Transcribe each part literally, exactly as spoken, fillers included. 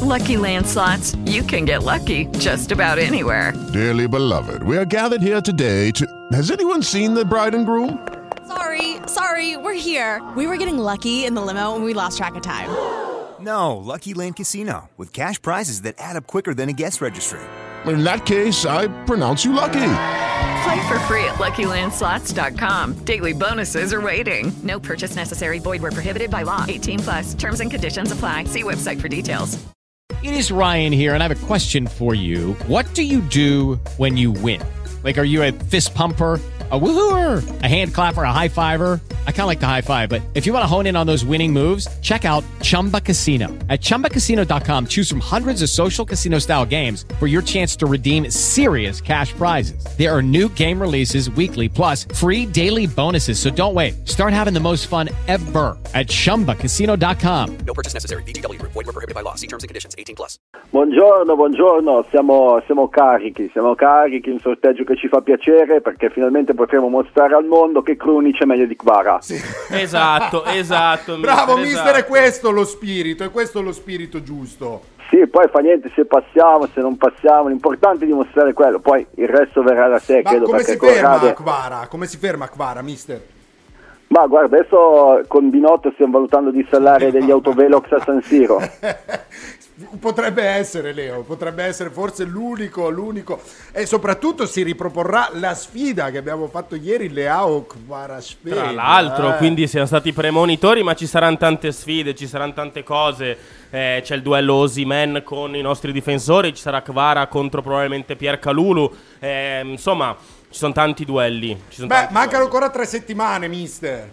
Lucky Land Slots, you can get lucky just about anywhere. Dearly beloved, we are gathered here today to... Has anyone seen the bride and groom? Sorry, sorry, we're here. We were getting lucky in the limo and we lost track of time. No, Lucky Land Casino, with cash prizes that add up quicker than a guest registry. In that case, I pronounce you lucky. Play for free at Lucky Land Slots dot com. Daily bonuses are waiting. No purchase necessary. Void where prohibited by law. eighteen plus. Terms and conditions apply. See website for details. It is Ryan here, and I have a question for you. What do you do when you win? Like, are you a fist pumper, a woohooer, a hand clapper, a high fiver? I kind of like the high five, but if you want to hone in on those winning moves, check out Chumba Casino. At chumba casino dot com, choose from hundreds of social casino-style games for your chance to redeem serious cash prizes. There are new game releases weekly, plus free daily bonuses, so don't wait. Start having the most fun ever at chumba casino dot com. No purchase necessary. V G W. Void where prohibited by law. See terms and conditions. eighteen plus. Buongiorno, buongiorno. Siamo, siamo carichi, siamo carichi. Un sorteggio che ci fa piacere perché finalmente potremo mostrare al mondo che Krunic è meglio di Kvara. Sì. Esatto, esatto. Bravo, mister, mister, esatto. È questo lo spirito, è questo lo spirito giusto. Sì, poi fa niente se passiamo, se non passiamo, l'importante è dimostrare quello, poi il resto verrà da sé. Ma credo, come si perché ferma Corrade... Kvara? Come si ferma Kvara, mister? Ma guarda, adesso con Binotto stiamo valutando di installare degli autovelox a San Siro. Potrebbe essere, Leo, potrebbe essere forse l'unico, l'unico. E soprattutto si riproporrà la sfida che abbiamo fatto ieri, Leao Kvaratskhelia. Tra l'altro, eh. quindi siamo stati premonitori, ma ci saranno tante sfide, ci saranno tante cose. Eh, c'è il duello Osimhen con i nostri difensori, ci sarà Kvara contro probabilmente Pierre Kalulu. Eh, insomma, ci sono tanti duelli. Ci sono Beh, tanti mancano duelli. ancora tre settimane, mister.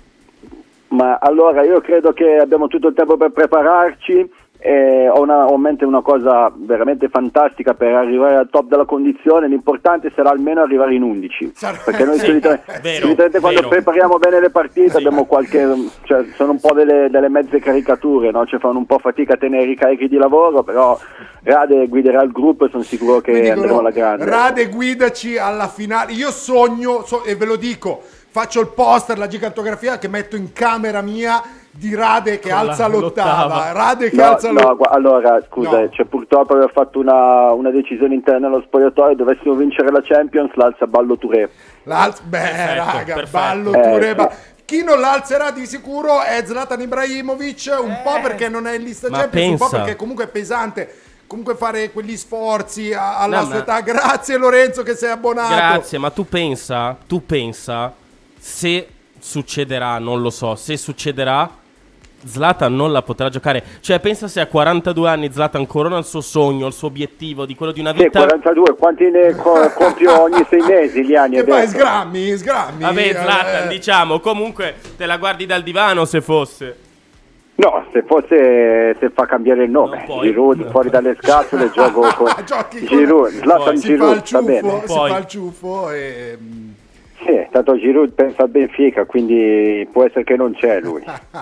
Ma allora io credo che abbiamo tutto il tempo per prepararci. Eh, ho, una, ho in mente una cosa veramente fantastica per arrivare al top della condizione. L'importante sarà almeno arrivare in undici, Sarà... perché noi sì, solitamente, vero, solitamente quando vero. prepariamo bene le partite Sì. abbiamo qualche, cioè sono un po' delle, delle mezze caricature, no? Cioè fanno un po' fatica a tenere i carichi di lavoro, però Rade guiderà il gruppo e sono sicuro che Quindi, andremo alla grande. Rade, guidaci alla finale. Io sogno, so, e ve lo dico, faccio il poster, la gigantografia che metto in camera mia di Rade che Con alza la- l'ottava. l'ottava. Rade che No, alza no, l'ottava. gu- allora scusa, No. cioè, purtroppo avevo fatto una, una decisione interna allo spogliatoio, dovessimo vincere la Champions, l'alza Ballo Touré. L'alza, beh, Perfetto, raga, perfetto. ballo Eh, Touré, sì. ma chi non l'alzerà di sicuro è Zlatan Ibrahimovic, un po' perché non è in lista ma Champions, un po' pensa. perché comunque è pesante. Comunque fare quegli sforzi a- alla No, sua ma- età. Grazie Lorenzo che sei abbonato. Grazie, ma tu pensa, tu pensa, se succederà, non lo so, se succederà, Zlatan non la potrà giocare. Cioè, pensa se a quarantadue anni Zlatan corona il suo sogno, il suo obiettivo di quello di una Sì, vita. quarantadue, quanti ne co- compio ogni sei mesi gli anni? Che fai, adesso? sgrammi, sgrammi. Vabbè, Zlatan, eh. diciamo, comunque te la guardi dal divano se fosse. No, se fosse, se fa cambiare il nome, Non puoi. Giroud No. fuori dalle scatole, gioco con Giochi con- Giroud, Zlatan si fa il Giroud, va ciuffo, bene. si Poi. fa il ciuffo e... Sì, tanto Giroud pensa al Benfica, quindi può essere che non c'è lui.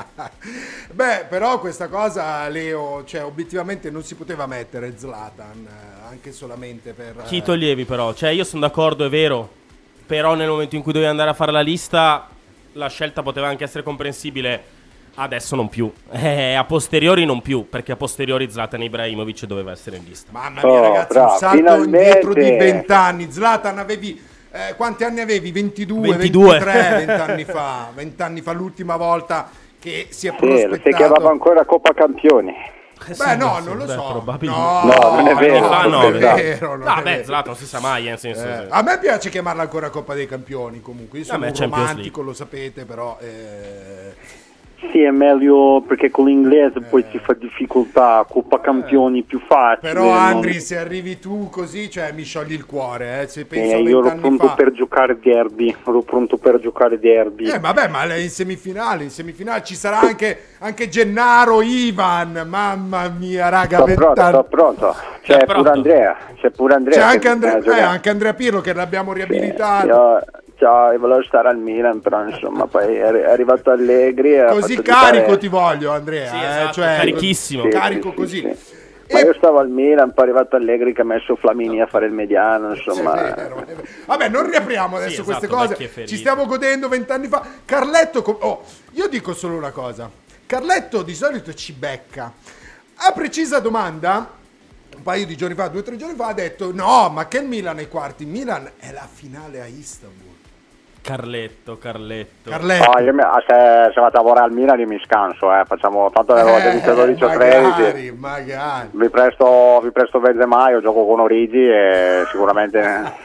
Beh, però questa cosa, Leo, cioè obiettivamente non si poteva mettere Zlatan, eh, anche solamente per... eh, Chi toglievi però? Cioè, io sono d'accordo, è vero, però nel momento in cui dovevi andare a fare la lista, la scelta poteva anche essere comprensibile. Adesso non più, eh, a posteriori non più, perché a posteriori Zlatan Ibrahimovic doveva essere in lista. Mamma mia, Oh, ragazzi, bravo, un salto finalmente. indietro di venti anni. Zlatan, avevi... Eh, quanti anni avevi? ventidue, ventidue. ventitré, venti anni fa. venti anni fa l'ultima volta che si è Sì, lo prospettato. si chiamava ancora Coppa Campioni. Beh, no, non lo Beh, so. probabilmente. No, No, non è vero, no, non non è è vero. vero. non No, è beh, vero. Zlatan non si sa mai, eh, nel senso... Eh, a me piace chiamarla ancora Coppa dei Campioni, comunque. Io sono me un Champions romantico, lo sapete, però... Eh... Sì, è meglio perché con l'inglese poi si fa difficoltà, Coppa Campioni più facile. Però non- Andri, se arrivi tu così, cioè mi sciogli il cuore, eh. Se penso Eh, a io ero vent'anni pronto fa. per giocare derby, ero pronto per giocare derby. Eh vabbè, ma lei in semifinale, in semifinale ci sarà anche, anche Gennaro, Ivan, mamma mia, raga, Sto pronto, vent'anni. sto pronto. C'è Sta pure pronto. Andrea, c'è pure Andrea. C'è che anche Andrea, bisogna eh, giocare. anche Andrea Pirlo che l'abbiamo riabilitato. Io, cioè, io volevo stare al Milan, però insomma poi è è arrivato Allegri e ha Così fatto carico giocare- ti voglio, Andrea. Sì, eh, esatto, cioè, carichissimo. Sì, Carico sì, così. sì, sì. Ma E- io stavo al Milan, poi è arrivato Allegri che ha messo Flamini a fare il mediano, insomma. È vero, è vero. Vabbè, non riapriamo adesso Sì, queste esatto, cose. vecchie ferite. Ci stiamo godendo vent'anni fa. Carletto, com- oh, io dico solo una cosa. Carletto di solito ci becca. A precisa domanda, un paio di giorni fa, due o tre giorni fa, ha detto no, ma che il Milan ai quarti? Milan è la finale a Istanbul. Carletto, Carletto. Carletto. No, io mi, se, se vado a lavorare al Milan io mi scanso, eh. Facciamo tanto le volte Eh, dodici o magari, tredici. magari. Vi presto, vi presto Benzema, io gioco con Origi e sicuramente...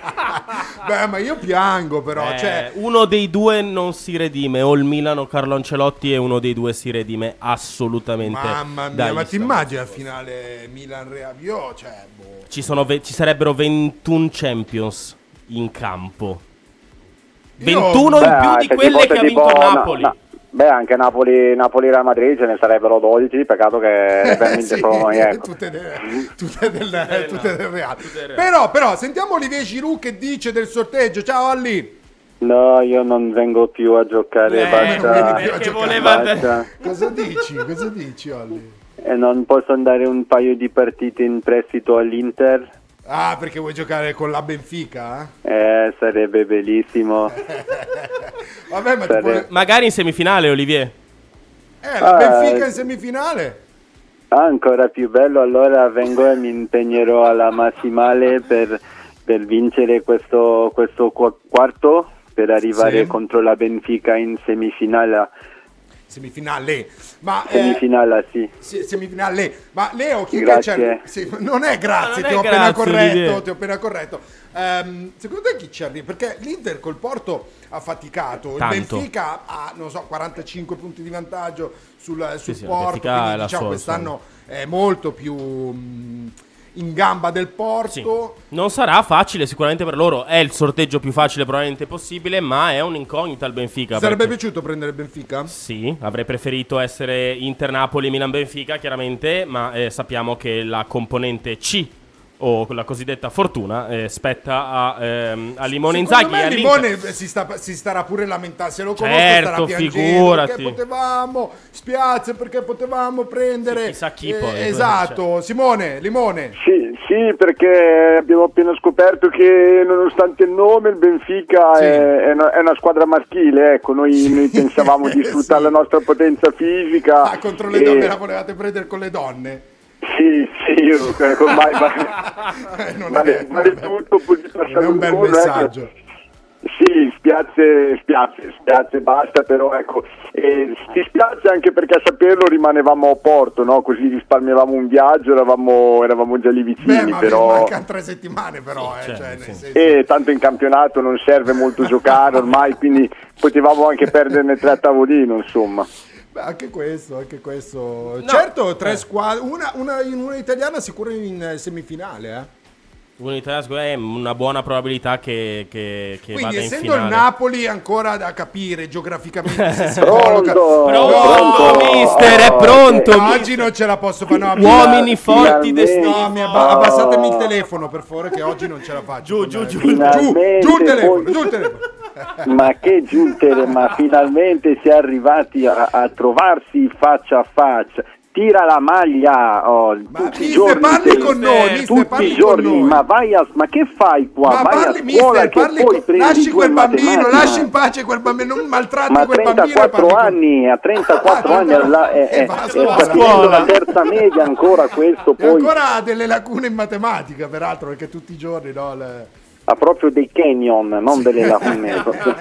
Beh, ma io piango però, Eh, cioè... uno dei due non si redime, o il Milan o Carlo Ancelotti, e uno dei due si redime assolutamente. Mamma mia, da ma ti Istanbul. immagini la finale Milan-Real? Io, cioè, boh. Ci, sono ve- ci sarebbero ventuno Champions in campo. Io- ventuno in Beh, più di se quelle tipo- che se ha vinto tipo- no, Napoli. no. Beh, anche Napoli, Napoli Real Madrid ce ne sarebbero dodici, peccato che le ben vinte Sì, solo noi, ecco. tutte, de- tutte del, Eh, tutte no, del Real. tutte del Real. Però, però, sentiamo Olivier Giroud che dice del sorteggio. Ciao Alli. No, io non vengo più a giocare, Eh, basta. più a perché giocare. voleva andare- basta. Cosa dici? Cosa dici, Olli? E non posso andare un paio di partite in prestito all'Inter? Ah, perché vuoi giocare con la Benfica? Eh, sarebbe bellissimo. Vabbè, ma ti Sare- puoi... Magari in semifinale, Olivier. Eh, la Ah, eh. Benfica in semifinale? Ah, ancora più bello, allora vengo e mi impegnerò alla massimale per, per vincere questo, questo qu- quarto, per arrivare Sì. contro la Benfica in semifinale. Semifinale. Ma, eh, Semifinale, sì. sì, semifinale. Ma Leo, chi Grazie. che c'è? Sì, non è grazie, No, non ti è ho appena grazie, corretto, Olivier. ti ho appena corretto. Ehm, secondo te chi ci arriva? Perché l'Inter col Porto ha faticato, il Tanto. Benfica ha, non so, quarantacinque punti di vantaggio sul, sul sì, il Porto, Benfica quindi è la diciamo sua, quest'anno è molto più mh, in gamba del Porto. Sì. Non sarà facile sicuramente per loro. È il sorteggio più facile probabilmente possibile, ma è un'incognita il Benfica. Ti sarebbe perché- piaciuto prendere il Benfica? Sì, avrei preferito essere Inter-Napoli, Milan-Benfica chiaramente, ma eh, sappiamo che la componente C, o la cosiddetta fortuna, eh, spetta a, ehm, a Limone Secondo Inzaghi. me e all'Inter. Limone si, sta- si starà pure lamentando. Se lo conosco Certo, starà piangendo figurati. perché potevamo, spiace perché potevamo prendere. Sì, chissà chi eh, poi, esatto, Simone, Limone. Sì, sì, perché abbiamo appena scoperto che nonostante il nome il Benfica Sì. è, è una, è una squadra maschile, ecco, noi, noi pensavamo di sfruttare Sì. la nostra potenza fisica. Ah, contro le e- donne la volevate prendere con le donne? Sì, sì, io ormai va- Eh, non vale, è, vale vabbè. tutto, così Non è un bel turno, ecco. messaggio. Sì, spiace, spiace, spiace, basta, però ecco, eh, ti spiace anche perché a saperlo rimanevamo a Porto, no? Così risparmiavamo un viaggio, eravamo, eravamo già lì vicini, Beh, ma però... mancano tre settimane però, Sì, eh, certo, cioè, nel sì. senso- E tanto in campionato non serve molto giocare ormai, quindi potevamo anche perderne tre a tavolino, insomma. Beh, anche questo, anche questo. Certo, tre squadre, una, una, in una italiana sicuro in eh, semifinale, eh. Un'Italia è una buona probabilità che, che, che Quindi vada in essendo il finale. Napoli ancora da capire geograficamente se si Pronto, colloca- Pronto, Pronto. mister, è pronto. No, mister. oggi non ce la posso fare. No, mi- Uomini forti, Finalmente. destini No, mi abba- forti. abbassatemi il telefono per favore che oggi non ce la faccio. Giù, giù, giù. Giù, Finalmente, giù il telefono, poi- giù il telefono. Ma che giuntere, ma finalmente si è arrivati a, a trovarsi faccia a faccia. Tira la maglia, oh, Ma tutti i mister, giorni. parli sei- con noi, mister, tutti parli i con giorni, noi. ma vai a, ma che fai qua? Ma vai parli, a scuola mister, che parli poi con- prendi lasci due quel bambino, matematica. lasci in pace quel bambino, non maltratti Ma a quel bambino. e trentaquattro parli con- anni, a trentaquattro Ah, anni alla- è, e è, va a è scuola. facendo Scuola. la terza media ancora questo, E poi ancora ha delle lacune in matematica, peraltro, perché tutti i giorni, no? le- ha proprio dei canyon, non delle lacune.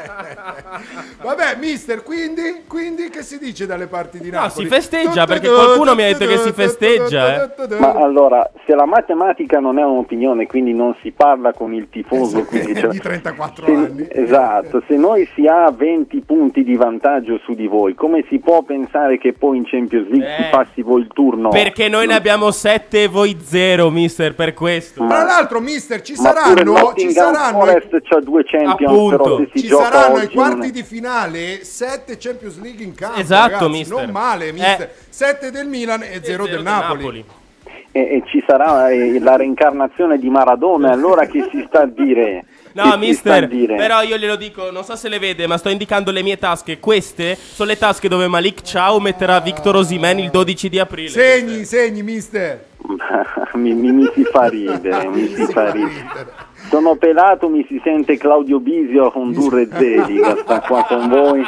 Vabbè, mister, quindi, quindi che si dice dalle parti di No, Napoli? si festeggia, perché qualcuno mi ha detto che si festeggia, Ma allora, se la matematica non è un'opinione, quindi non si parla con il tifoso, quindi cioè, di trentaquattro se- anni. esatto, se noi si ha venti punti di vantaggio su di voi, come si può pensare che poi in Champions League Eh, si passi voi il turno? Perché noi ne abbiamo sette e voi zero, mister, per questo. Tra l'altro, mister, ci Ma pure saranno, ci Nottingham saranno, Forest c'ha due Champions, Appunto. però se si ci gioca saranno ai oggi quarti non è- di finale sette Champions League in campo. Esatto, ragazzi, mister. non male, mister. Eh. sette del Milan e zero del Napoli. e, e ci sarà eh, la reincarnazione di Maradona, allora che si sta a dire? No, Che si sta a mister, dire? però io glielo dico, non so se le vede, ma sto indicando le mie tasche. Queste sono le tasche dove Malik Ciao metterà Victor Osimhen il dodici di aprile. Segni, segni, mister. mi, mi, mi si fa ridere, mi si fa ridere. Sono pelato, mi si sente Claudio Bisio con Durre Zeli che sta qua con voi.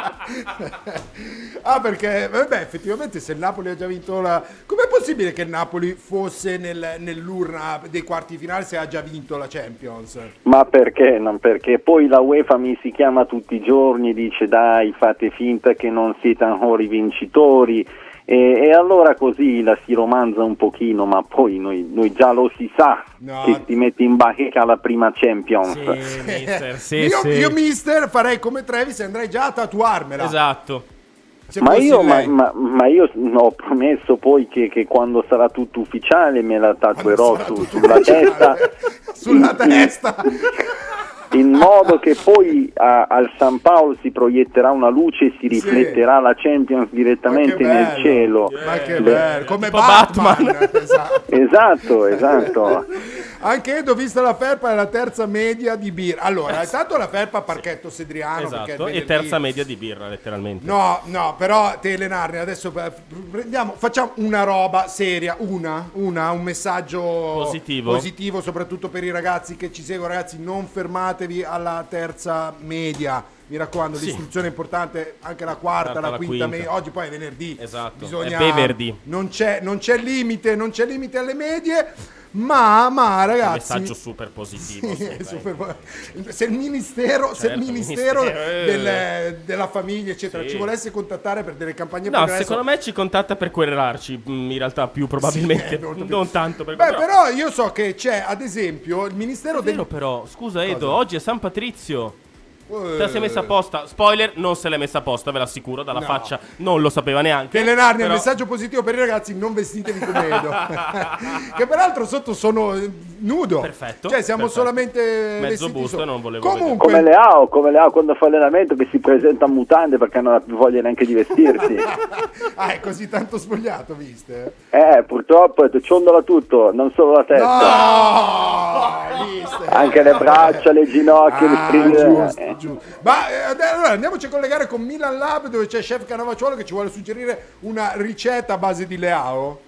Ah, perché vabbè, effettivamente se il Napoli ha già vinto la... Com'è possibile che il Napoli fosse nel, nell'urna dei quarti finali se ha già vinto la Champions? Ma perché? Non perché poi la UEFA mi si chiama tutti i giorni, dice dai, fate finta che non siete ancora i vincitori. E, e allora così la si romanza un pochino, ma poi noi, noi già lo si sa no. che ti metti in bacheca la prima Champions. Sì, mister, sì, io, sì. io mister farei come Travis e andrei già a tatuarmela. Esatto. Ma io, ma, ma, ma io ho promesso poi che, che quando sarà tutto ufficiale me la tatuerò su, sulla ufficiale. testa. Sulla in, testa. In modo che poi a, al San Paolo si proietterà una luce e si rifletterà sì. la Champions direttamente nel cielo. Ma che bello, come tipo Batman. Batman. Esatto, esatto. esatto. Anche Edo, vista la felpa, è la terza media di birra. Allora, intanto la felpa Parchetto Sedriano. Esatto, e terza media di birra, letteralmente. No, no, però Telenarne, adesso prendiamo, facciamo una roba seria, una, una, un messaggio positivo. positivo, soprattutto per i ragazzi che ci seguono. Ragazzi, non fermatevi alla terza media. Mi raccomando, sì. l'istruzione è importante, anche la quarta, quarta la, la quinta, quinta. Me- oggi poi è venerdì. Esatto, bisogna, è venerdì. Non c'è, non c'è limite, non c'è limite alle medie. Ma, ma ragazzi, un messaggio super positivo. Sì, super, se il ministero, certo, se il ministero, ministero del, della famiglia, eccetera, sì. ci volesse contattare per delle campagne no, progresso, secondo me ci contatta per querelarci. In realtà, più probabilmente, sì, non tanto. Per Beh, però. però io so che c'è, ad esempio, il ministero del. Vero, però, scusa, Edo, cosa? Oggi è San Patrizio. Te la sei messa apposta. Spoiler, non se l'è messa apposta, ve l'assicuro. Dalla no. faccia non lo sapeva neanche. Telenarne, però... il messaggio positivo per i ragazzi: non vestitevi come Edo. Che peraltro sotto sono nudo. Perfetto. Cioè siamo perfetto. solamente mezzo busto so. E non volevo Comunque... come Leao, come Leao quando fa allenamento che si presenta a mutande perché non ha più voglia neanche di vestirsi. Ah, è così tanto spogliato, viste? Eh, purtroppo ciondola tutto, non solo la testa. No! Viste? Anche le braccia, le ginocchia, ah, le giusto, eh. giusto. Ma eh, allora andiamoci a collegare con Milan Lab, dove c'è Chef Cannavacciuolo che ci vuole suggerire una ricetta a base di Leao.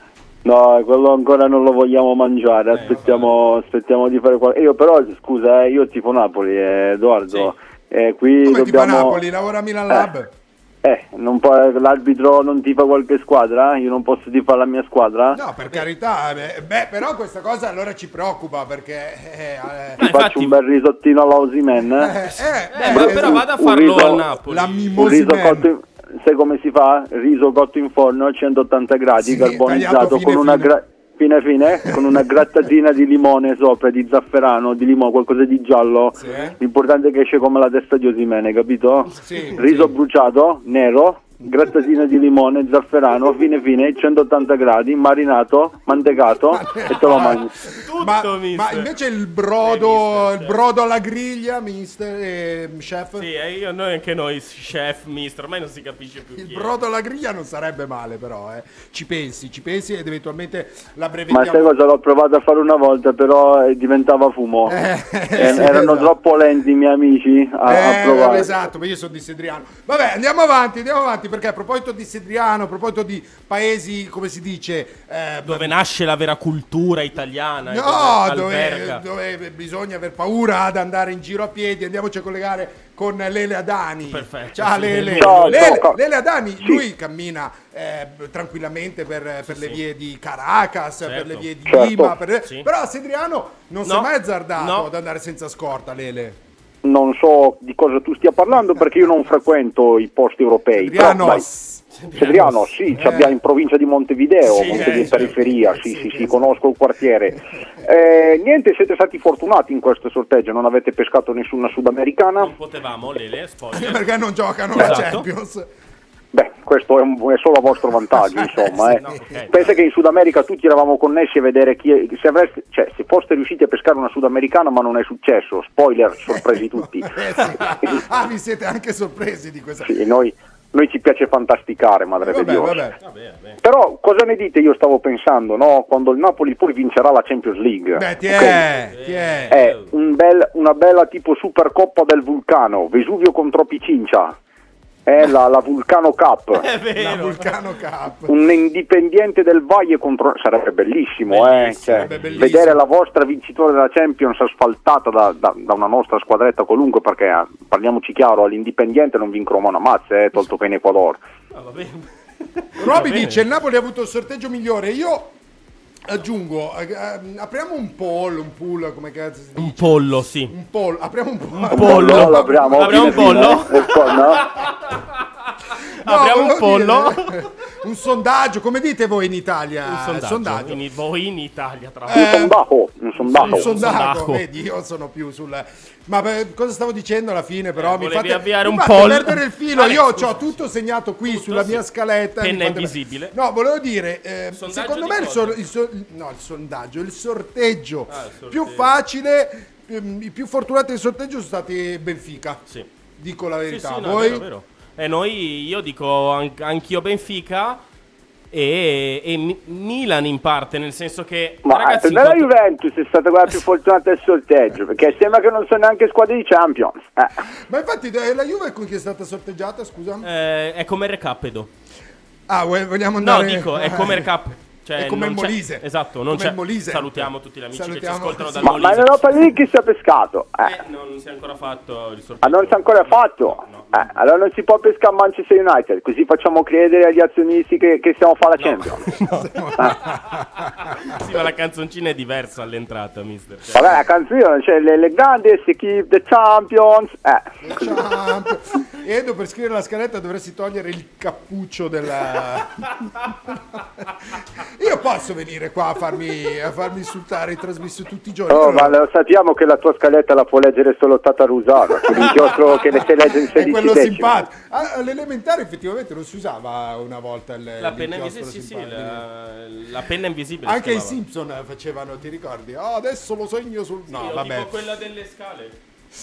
No, quello ancora non lo vogliamo mangiare, aspettiamo, eh, aspettiamo di fare qualcosa. Io però, scusa, eh, io tifo Napoli, eh, Edoardo. Sì. Eh, qui come dobbiamo... tifa Napoli? Lavora a Milan Lab? Eh. Eh, non può, l'arbitro non tifa qualche squadra? Io non posso tifare la mia squadra? No, per carità, beh, beh però questa cosa allora ci preoccupa perché... Eh, eh, Ti faccio un bel risottino alla Osimen? Eh, eh, eh, ma eh, però vada a farlo riso, a Napoli. La mimosa. Sai come si fa? Riso cotto in forno a centottanta gradi, sì, carbonizzato con una... Gra- Fine fine, con una grattatina di limone sopra, di zafferano, di limone, qualcosa di giallo. Sì. L'importante è che esce come la testa di Osimene, capito? Sì, riso sì. bruciato, nero, grattatina di limone, zafferano, fine fine, centottanta gradi, marinato, mantecato e te lo mangi. Ma, ma invece il brodo, eh, mister, il brodo alla griglia, mister, eh, chef? Sì, eh, io, noi anche noi, chef, mister, ormai non si capisce più. Il chi brodo è. alla griglia non sarebbe male, però, eh. Ci pensi, ci pensi ed eventualmente la brevettiamo. Ma sai cosa? L'ho provato a fare una volta, però eh, diventava fumo. Eh, eh, sì, erano esatto. troppo lenti i miei amici a, eh, a provare. Esatto, ma io sono di Sedriano. Vabbè, andiamo avanti, andiamo avanti, perché a proposito di Sedriano, a proposito di paesi, come si dice... Eh, dove nasce la vera cultura italiana. No, dove, dove bisogna aver paura ad andare in giro a piedi, andiamoci a collegare con Lele Adani. Perfetto. Ciao sì, Lele. Ciao, Lele, ciao. Lele Adani, sì. lui cammina eh, tranquillamente per, per sì, le vie di Caracas, certo. per le vie di certo. Lima, per... sì. però a Sedriano non no. si è mai azzardato no. ad andare senza scorta, Lele. Non so di cosa tu stia parlando perché io non frequento i posti europei. Sedriano. Però, Sedriano, sì, eh. abbiamo in provincia di Montevideo, sì, Montevideo eh, periferia, sì, sì, sì, sì, sì, sì, sì, conosco il quartiere. Eh, niente, siete stati fortunati in questo sorteggio, non avete pescato nessuna sudamericana. Non potevamo, Lele, spoiler. Perché non giocano esatto. la Champions. Beh, questo è, un, è solo a vostro vantaggio, insomma. sì, eh. no, okay. Pensa che in Sud America tutti eravamo connessi a vedere chi se, avreste, cioè, se foste riusciti a pescare una sudamericana, ma non è successo. Spoiler, sorpresi tutti. eh, sì. Ah, vi siete anche sorpresi di questa. Sì, noi, noi ci piace fantasticare, madre vabbè, di Dio. vabbè. Vabbè, vabbè. Però cosa ne dite? Io stavo pensando, no? Quando il Napoli poi vincerà la Champions League. Beh, ti okay? è, ti è. È un bel, una bella tipo Supercoppa del Vulcano, Vesuvio contro Picincia. È la, la Vulcano Cup. È vero. La Vulcano Cup. Un Independiente del Valle contro... Sarebbe bellissimo, Bellissimo, eh? Cioè, sarebbe bellissimo. vedere la vostra vincitore della Champions asfaltata da, da, da una nostra squadretta qualunque, perché eh, parliamoci chiaro, all'Indipendiente non vincono una mazza, eh, tolto che in Ecuador. Ah, va bene. Roby dice: il Napoli ha avuto il sorteggio migliore. Io aggiungo, eh, eh, apriamo un poll, un pool, come cazzo si dice? Un pollo, sì. Un poll, apriamo un poll. Un pollo. No, l'apriamo, Apriamo un fine, fine, pollo? eh, un po', no? No, Apriamo un volevo pollo. dire, un sondaggio, come dite voi in Italia? Un sondaggio. sondaggio. In, voi in Italia, tra Un l'altro. sondaco, un sondaco. Un sondaggio, sondaco. vedi, io sono più sul... Ma beh, cosa stavo dicendo alla fine però? Eh, mi volevi fate, avviare mi un fate poll. perdere il filo, Alex, io scusa, ho tutto segnato qui Tutto, sulla sì. mia scaletta. Penna mi fate- invisibile. No, volevo dire, eh, Sondaggio secondo di me il, cosa? so- il so- no, il sondaggio, il sorteggio, Ah, il sorteggio. più facile, ehm, i più fortunati del sorteggio sono stati Benfica, Sì. dico la Sì, verità. sì, no, è Voi? vero, è vero. E noi, io dico an- anch'io Benfica e, e Mi- Milan in parte, nel senso che Ma ragazzi, per me la incontro- Juventus è stata quella più fortunata del sorteggio, perché sembra che non sono neanche squadre di Champions. Eh. Ma infatti eh, la Juve con chi è stata sorteggiata, scusa? eh, è come Recappedo. Ah, vuoi- vogliamo No, andare... dico, è come Recap. Cioè, È come non il c'è- Molise. Esatto, non Come c'è. il Molise. Salutiamo tutti gli amici Salutiamo, che ci ascoltano sì. dal Ma, ma in Molise. Europa League si è pescato. Eh. Eh, non si è ancora fatto il sorteggio. Ah, non si è ancora fatto? No, no. Eh, allora non si può pescare Manchester United, così facciamo credere agli azionisti che, che stiamo a fare la Champions. Sì, ma la canzoncina è diversa all'entrata, mister. Cioè, Vabbè, la canzone, cioè le, le grandi equipe, the champions. Eh. Champions. Edo, per scrivere la scaletta dovresti togliere il cappuccio della... Io posso venire qua a farmi, a farmi insultare in trasmissione tutti i giorni. Oh, Io ma no. lo sappiamo che la tua scaletta la può leggere solo Tata Rusano, che l'inchiostro che le si legge in È sedici quello decimi. simpatico. Ah, all'elementare effettivamente non si usava una volta il, la penna l'inchiostro invisibile, sì, sì, simpatico. la, la penna invisibile. Anche si i chiamava. Simpson facevano, ti ricordi? Oh, adesso lo segno sul... No, Io vabbè. dico quella delle scale.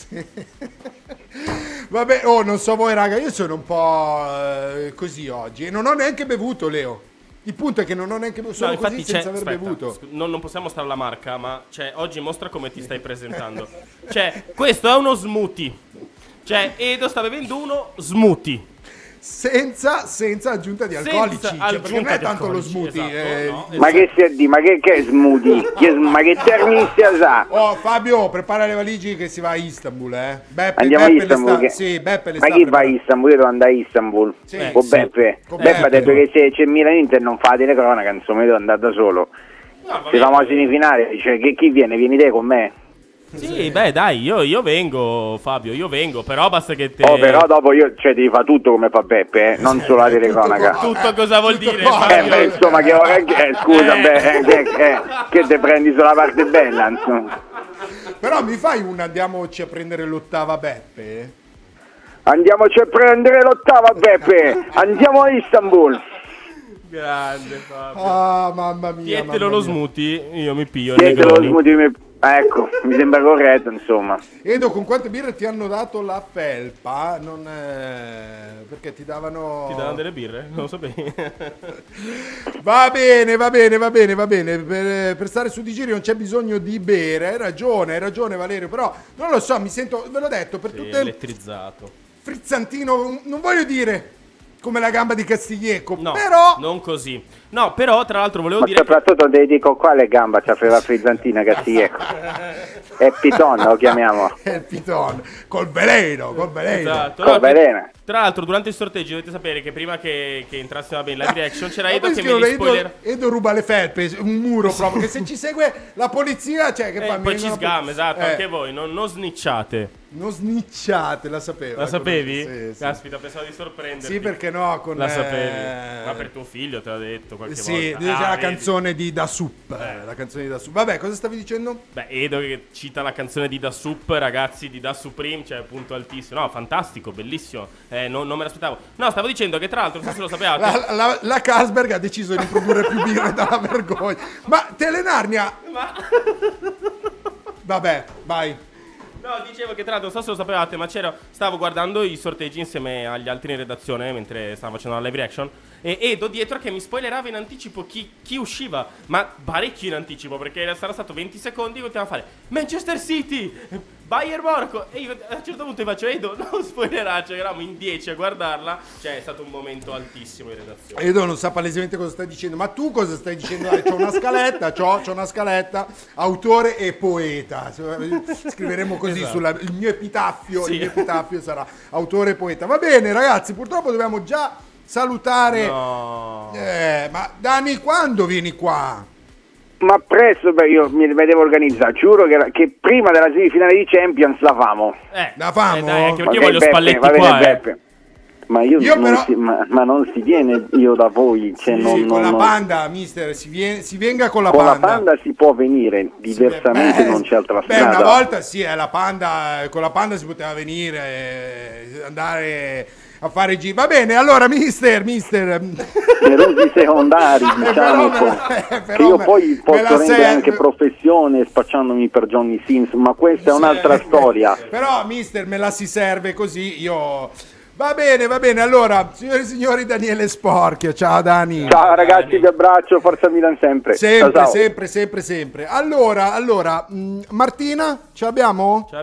Vabbè, oh, non so voi raga, io sono un po' eh, così oggi e non ho neanche bevuto, Leo. Il punto è che non ho neanche bevuto, sono No, infatti così c'è, senza aver aspetta, bevuto. scu- non, non possiamo stare alla marca, ma cioè, oggi mostra come ti stai presentando. Cioè, questo è uno smoothie. Cioè, Edo sta bevendo uno smoothie. Senza, senza aggiunta di Senza alcolici, cioè, perché non aggiunta è di tanto lo alcolici, smoothie. esatto, eh, no, Ma che si è di? Ma che, che è smoothie? Che- ma che termini stia sa? Oh, Fabio, prepara le valigie che si va a Istanbul, eh. Beppe, Andiamo a Beppe le Istanbul. sta- che- Sì, Beppe le ma sta chi va a preparando. Istanbul? Io devo andare a Istanbul. Sì. Con sì. Beppe. Con Beppe ha Beppe. detto che se c'è Milan Inter non fate le cronache, insomma io devo andare da solo. No, va Se bene. famo la semifinale, dice che chi viene? Vieni te con me? Sì, beh, dai, io, io vengo, Fabio, io vengo, però basta che te... Oh, però dopo io, cioè, devi fare tutto come fa Beppe, eh? Non solo la telecronaca. Tutto Tutto cosa vuol Tutto dire, qua. Fabio? Eh, beh, insomma, che, eh, scusa, beh, eh, che, eh, che te prendi sulla parte bella, insomma. Però mi fai un andiamoci a prendere l'ottava Beppe? Andiamoci a prendere l'ottava, Beppe. Andiamo a Istanbul. Grande, Fabio. Ah, mamma mia. Dietelo mamma lo mia. smoothie, io mi piglio il Dietro lo Negroni. smoothie mi- Ecco, mi sembra corretto, insomma. Edo, con quante birre ti hanno dato la felpa? Non è... Perché ti davano... Ti danno delle birre? Non lo sapevi. Va bene, va bene, va bene, va bene. Per, per stare su di giri non c'è bisogno di bere. Hai ragione, hai ragione Valerio. Però non lo so, mi sento, ve l'ho detto, per Sì, tutte... elettrizzato. Frizzantino, non voglio dire come la gamba di Castiglieco, No, però... non così. No, però, tra l'altro, volevo Ma dire... che- soprattutto te dico quale gamba c'aveva Frizzantina Castiglieco. È Piton, lo chiamiamo. È il Piton, col veleno, col veleno. Esatto. Con No, veleno. tra l'altro, durante il sorteggio dovete sapere che prima che, che entrassimo in live reaction c'era Ma Edo poi che mi scrivono, spoiler... Edo, Edo ruba le felpe, un muro proprio, che se ci segue la polizia, cioè che Eh, fa... mi poi ci vengono- sgama, esatto, Eh, anche voi, non, non snicciate. Non snicciate, la sapevo. La ecco, sapevi? Sì, sì. Caspita, pensavo di sorprenderti. Sì, perché no, con... La eh, sapevi. Ma per tuo figlio te l'ha detto qualche Sì, volta. c'è Ah, la vedi? canzone di Da Sup, eh, la canzone di Da Sup. Vabbè, cosa stavi dicendo? Beh, Edo che cita la canzone di Da Sup, ragazzi, di Da Supreme, cioè punto altissimo. No, fantastico, bellissimo. Eh, non, non me l'aspettavo. No, stavo dicendo che tra l'altro, non so se lo sapevate. La, la, la Carlsberg ha deciso di produrre più birre dalla vergogna. Ma Telenarnia... Ma... Vabbè, vai. No, dicevo che tra l'altro, non so se lo sapevate, ma c'era, stavo guardando i sorteggi insieme agli altri in redazione mentre stavo facendo la live reaction e Edo dietro che mi spoilerava in anticipo chi, chi usciva, ma parecchio in anticipo perché era sarà stato venti secondi e continuava a fare Manchester City, Bayern Monaco. E io a un certo punto vi faccio, Edo, non spoileraccio, eravamo in dieci a guardarla. Cioè è stato un momento altissimo in redazione. Edo non sa palesemente cosa stai dicendo, ma tu cosa stai dicendo? Dai, c'ho una scaletta, c'ho, c'ho una scaletta, autore e poeta. Scriveremo così Esatto. sulla il mio epitaffio, Sì. il mio epitaffio sarà autore e poeta. Va bene, ragazzi, purtroppo dobbiamo già salutare. No. Eh, ma Dani, quando vieni qua? Ma presto, beh, io mi devo organizzare. Giuro che, che prima della semifinale di Champions la famo. Eh, La famo? eh, dai, anche perché Ma io voglio Beppe, Spalletti va bene, qua, eh. Beppe. Ma io, Io non però- si, ma, ma non si viene io da voi, cioè Sì, non, sì, non- con la non- panda, mister, si, viene, si venga con la con panda. la panda si può venire, diversamente Beh, non c'è altra beh, strada. una volta sì, eh, la panda, con la panda si poteva venire, eh, andare a fare giri. Va bene, allora, mister, mister. Per usi secondari, diciamo, però me la- eh, però io me- poi me posso la rendere serve- anche professione spacciandomi per Johnny Sins, ma questa è un'altra Sì. storia. Però, mister, me la si serve così, io... Va bene, va bene, allora, signori e signori, Daniele Sporchia, ciao Dani. Ciao ragazzi, vi abbraccio, forza Milan sempre. Sempre, Ciao, ciao. sempre, sempre, sempre. Allora, allora, mh, Martina, ce l'abbiamo?